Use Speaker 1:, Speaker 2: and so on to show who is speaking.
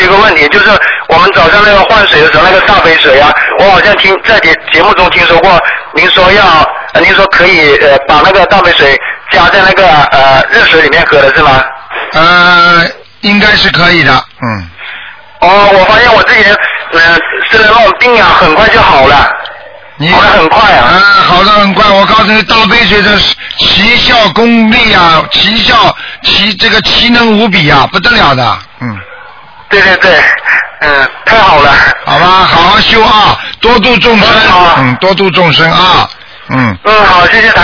Speaker 1: 一个问题，就是我们早上那个换水的时候，那个大杯水啊，我好像在节目中听说过，您说可以把那个大杯水加在那个热水里面喝的是吗？
Speaker 2: 应该是可以的，
Speaker 1: 我发现我之前生了那种病啊，很快就好了。好的很快啊！
Speaker 2: 好的很快。我告诉你，大杯水的奇效功力啊，奇能无比啊，不得了的。
Speaker 1: 对，太好了。
Speaker 2: 好吧，好好修啊，多度众生。多度众生啊。
Speaker 1: 好，谢谢台